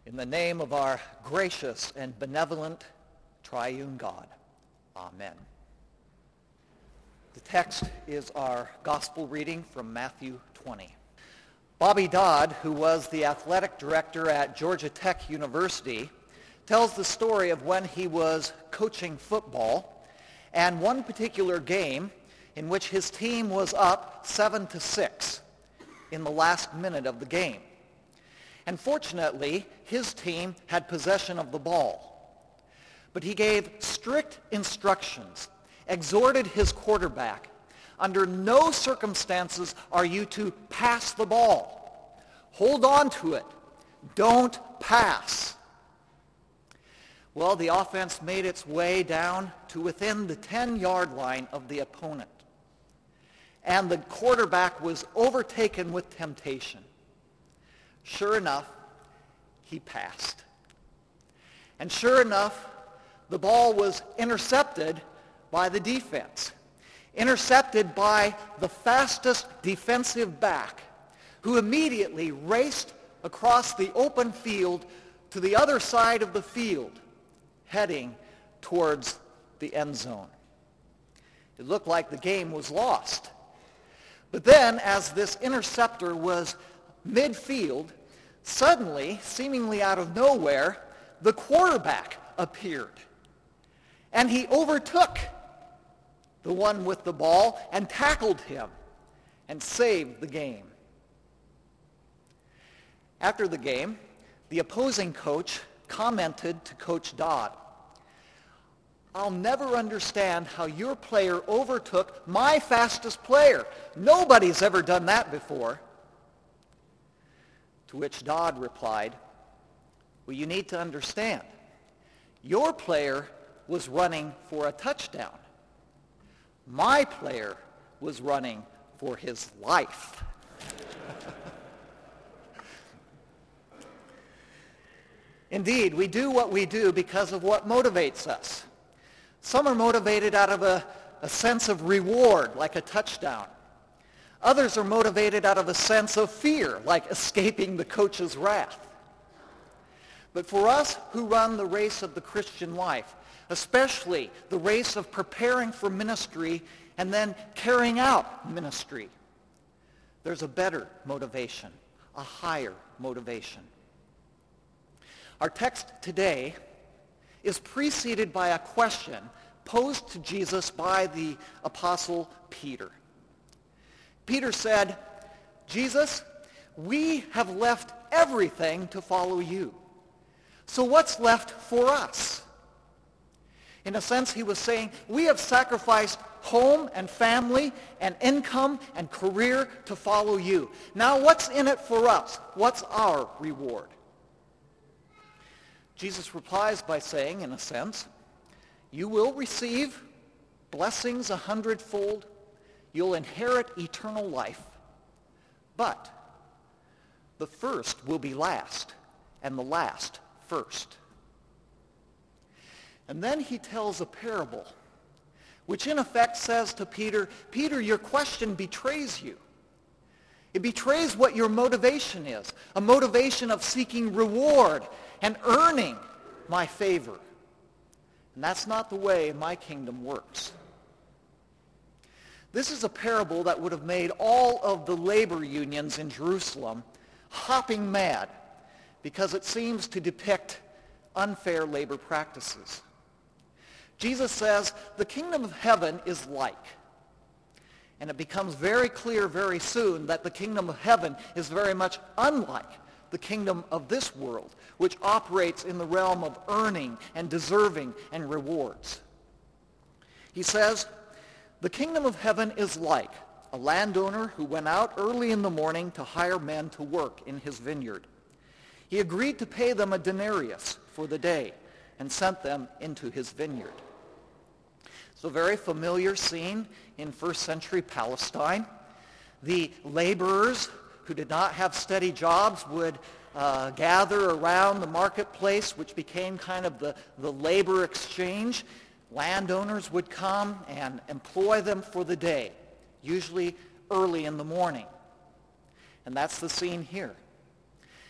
In the name of our gracious and benevolent triune God. Amen. The text is our gospel reading from Matthew 20. Bobby Dodd, who was the athletic director at Georgia Tech University, tells the story of when he was coaching football and one particular game in which his team was up 7-6 in the last minute of the game. And fortunately, his team had possession of the ball. But he gave strict instructions, exhorted his quarterback, under no circumstances are you to pass the ball. Hold on to it. Don't pass. Well, the offense made its way down to within the 10-yard line of the opponent. And the quarterback was overtaken with temptation. Sure enough, he passed. And sure enough, the ball was intercepted by the defense. Intercepted by the fastest defensive back, who immediately raced across the open field to the other side of the field, heading towards the end zone. It looked like the game was lost. But then, as this interceptor was midfield, suddenly, seemingly out of nowhere, the quarterback appeared. And he overtook the one with the ball and tackled him and saved the game. After the game, the opposing coach commented to Coach Dodd, "I'll never understand how your player overtook my fastest player. Nobody's ever done that before." To which Dodd replied, "Well, you need to understand, your player was running for a touchdown. My player was running for his life." Indeed, we do what we do because of what motivates us. Some are motivated out of a sense of reward, like a touchdown. Others are motivated out of a sense of fear, like escaping the coach's wrath. But for us who run the race of the Christian life, especially the race of preparing for ministry and then carrying out ministry, there's a better motivation, a higher motivation. Our text today is preceded by a question posed to Jesus by the Apostle Peter. Peter said, "Jesus, we have left everything to follow you. So what's left for us?" In a sense, he was saying, we have sacrificed home and family and income and career to follow you. Now what's in it for us? What's our reward? Jesus replies by saying, in a sense, you will receive blessings 100-fold. You'll inherit eternal life. But the first will be last, and the last first. And then he tells a parable, which in effect says to Peter, Peter, your question betrays you. It betrays what your motivation is, a motivation of seeking reward and earning my favor. And that's not the way my kingdom works. This is a parable that would have made all of the labor unions in Jerusalem hopping mad because it seems to depict unfair labor practices. Jesus says the kingdom of heaven is like. And it becomes very clear very soon that the kingdom of heaven is very much unlike the kingdom of this world, which operates in the realm of earning and deserving and rewards. He says, the kingdom of heaven is like a landowner who went out early in the morning to hire men to work in his vineyard. He agreed to pay them a denarius for the day and sent them into his vineyard. It's a very familiar scene in first century Palestine. The laborers who did not have steady jobs would gather around the marketplace, which became kind of the labor exchange. Landowners would come and employ them for the day, usually early in the morning. And that's the scene here.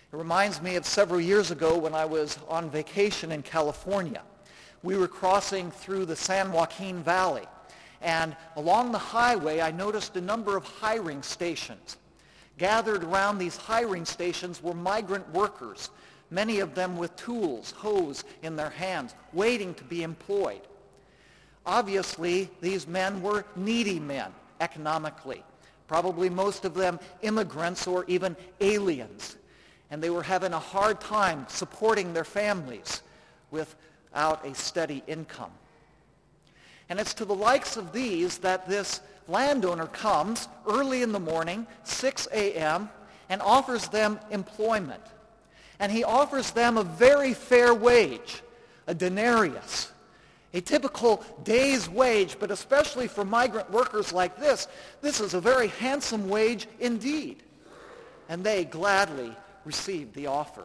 It reminds me of several years ago when I was on vacation in California. We were crossing through the San Joaquin Valley, and along the highway I noticed a number of hiring stations. Gathered around these hiring stations were migrant workers, many of them with tools, hoes in their hands, waiting to be employed. Obviously, these men were needy men economically, probably most of them immigrants or even aliens. And they were having a hard time supporting their families without a steady income. And it's to the likes of these that this landowner comes early in the morning, 6 a.m., and offers them employment. And he offers them a very fair wage, a denarius, a typical day's wage, but especially for migrant workers like this is a very handsome wage indeed. And they gladly received the offer.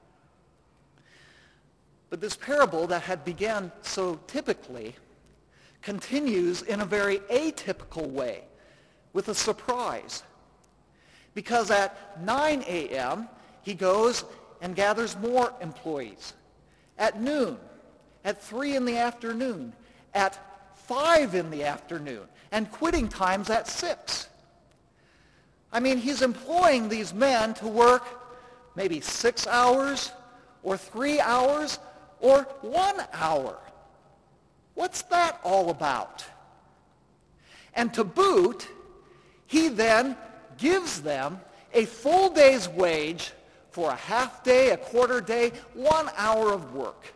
But this parable that had begun so typically continues in a very atypical way with a surprise. Because at 9 a.m. he goes and gathers more employees. At noon, at 3 in the afternoon, at 5 in the afternoon, and quitting times at 6. I mean, he's employing these men to work maybe 6 hours or 3 hours or 1 hour. What's that all about? And to boot, he then gives them a full day's wage for a half day, a quarter day, 1 hour of work.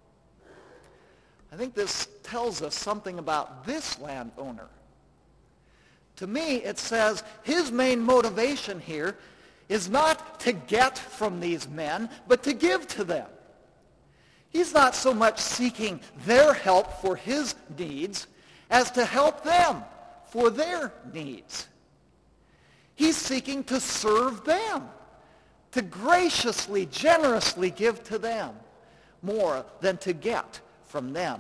I think this tells us something about this landowner. To me, it says his main motivation here is not to get from these men, but to give to them. He's not so much seeking their help for his needs as to help them for their needs. He's seeking to serve them, to graciously, generously give to them more than to get from them.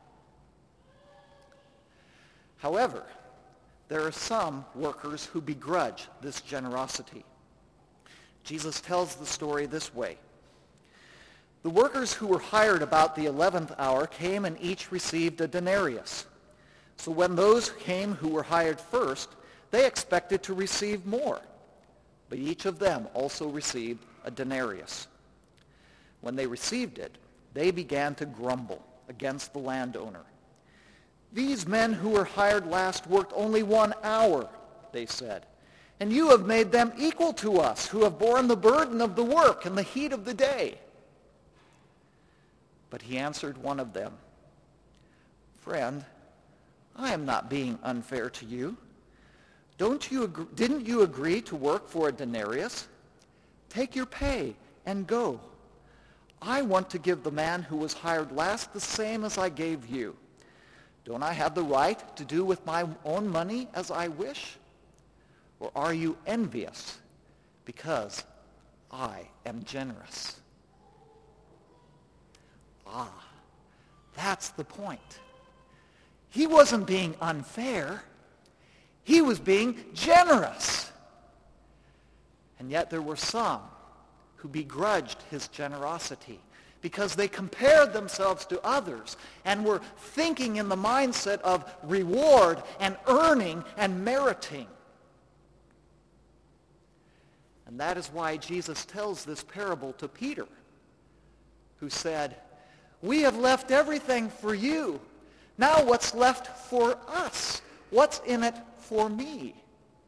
However, there are some workers who begrudge this generosity. Jesus tells the story this way. The workers who were hired about the 11th hour came and each received a denarius. So when those came who were hired first, they expected to receive more. But each of them also received a denarius. When they received it, they began to grumble against the landowner. These men who were hired last worked only 1 hour, they said, and you have made them equal to us who have borne the burden of the work and the heat of the day. But he answered one of them, Friend, I am not being unfair to you. Didn't you agree to work for a denarius? Take your pay and go. I want to give the man who was hired last the same as I gave you. Don't I have the right to do with my own money as I wish? Or are you envious because I am generous? Ah, that's the point. He wasn't being unfair. He was being generous. And yet there were some who begrudged his generosity because they compared themselves to others and were thinking in the mindset of reward and earning and meriting. And that is why Jesus tells this parable to Peter, who said, We have left everything for you. Now what's left for us? What's in it for me?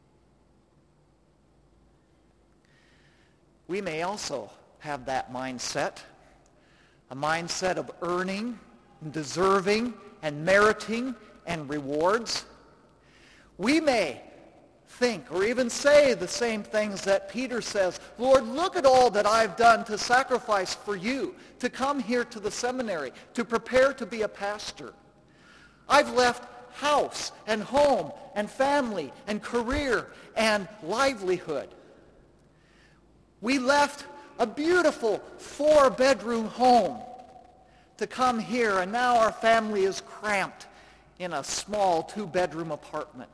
We may also have that mindset, a mindset of earning, and deserving, and meriting, and rewards. We may think or even say the same things that Peter says. Lord, look at all that I've done to sacrifice for you, to come here to the seminary, to prepare to be a pastor. I've left house and home and family and career and livelihood. We left a beautiful 4-bedroom home to come here, and now our family is cramped in a small 2-bedroom apartment.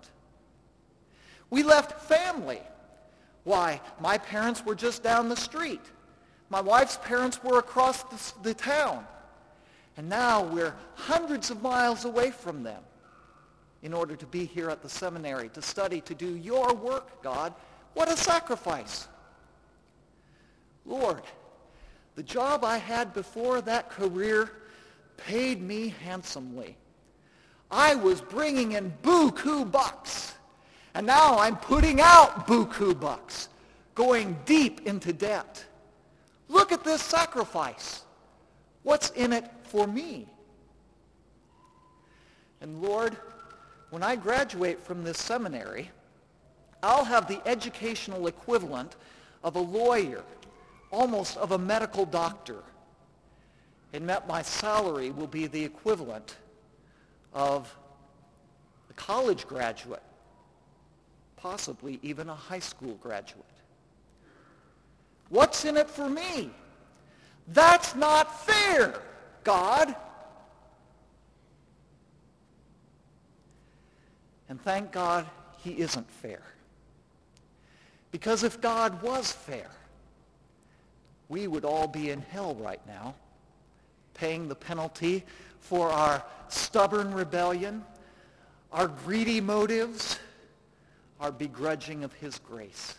We left family. Why, my parents were just down the street, My wife's parents were across the town. And now we're hundreds of miles away from them in order to be here at the seminary, to study, to do your work, God. What a sacrifice. Lord, the job I had before that career paid me handsomely. I was bringing in buku bucks, and now I'm putting out buku bucks, going deep into debt. Look at this sacrifice. What's in it for me? And Lord, when I graduate from this seminary, I'll have the educational equivalent of a lawyer, almost of a medical doctor. And that my salary will be the equivalent of a college graduate, possibly even a high school graduate. What's in it for me? That's not fair, God. And thank God he isn't fair. Because if God was fair, we would all be in hell right now, paying the penalty for our stubborn rebellion, our greedy motives, our begrudging of his grace.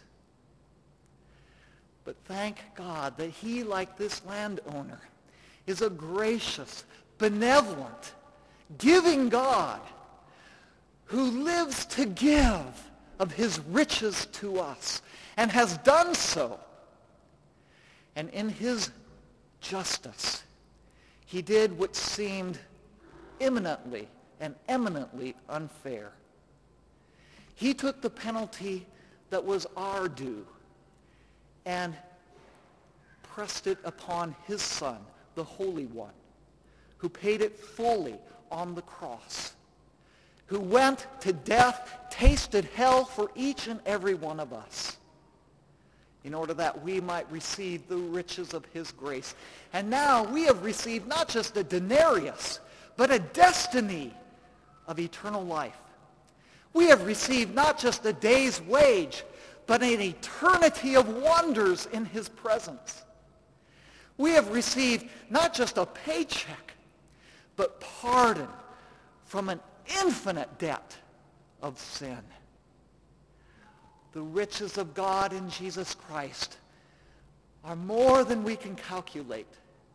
But thank God that he, like this landowner, is a gracious, benevolent, giving God who lives to give of his riches to us and has done so. And in his justice, he did what seemed imminently and eminently unfair. He took the penalty that was our due and pressed it upon his Son, the Holy One, who paid it fully on the cross, who went to death, tasted hell for each and every one of us, in order that we might receive the riches of his grace. And now we have received not just a denarius, but a destiny of eternal life. We have received not just a day's wage, but an eternity of wonders in his presence. We have received not just a paycheck, but pardon from an infinite debt of sin. The riches of God in Jesus Christ are more than we can calculate,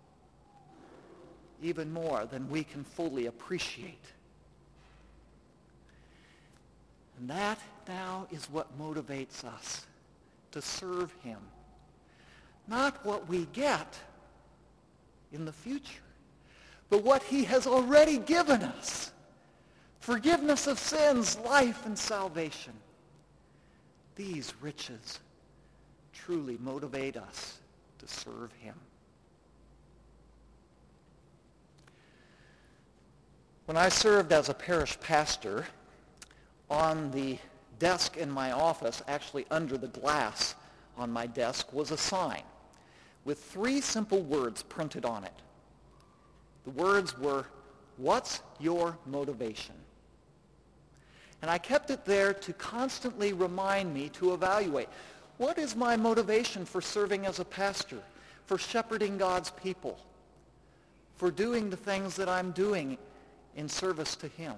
even more than we can fully appreciate. And that now is what motivates us to serve him. Not what we get in the future, but what he has already given us. Forgiveness of sins, life, and salvation. These riches truly motivate us to serve him. When I served as a parish pastor, on the desk in my office, actually under the glass on my desk, was a sign with 3 simple words printed on it. The words were, "What's your motivation?" And I kept it there to constantly remind me to evaluate, what is my motivation for serving as a pastor, for shepherding God's people, for doing the things that I'm doing in service to him?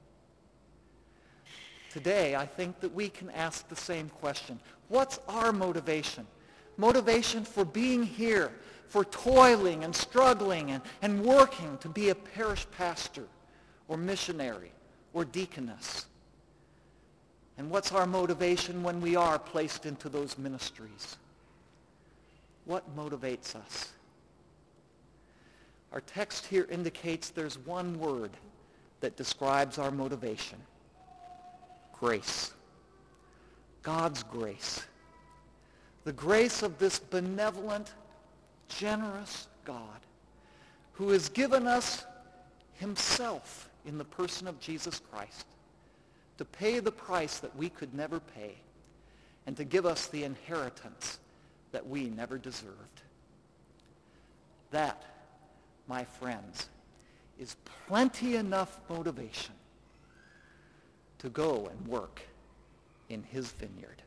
Today, I think that we can ask the same question. What's our motivation? Motivation for being here, for toiling and struggling and working to be a parish pastor or missionary or deaconess? And what's our motivation when we are placed into those ministries? What motivates us? Our text here indicates there's one word that describes our motivation. Grace. God's grace. The grace of this benevolent, generous God who has given us himself in the person of Jesus Christ to pay the price that we could never pay and to give us the inheritance that we never deserved. That, my friends, is plenty enough motivation to go and work in his vineyard.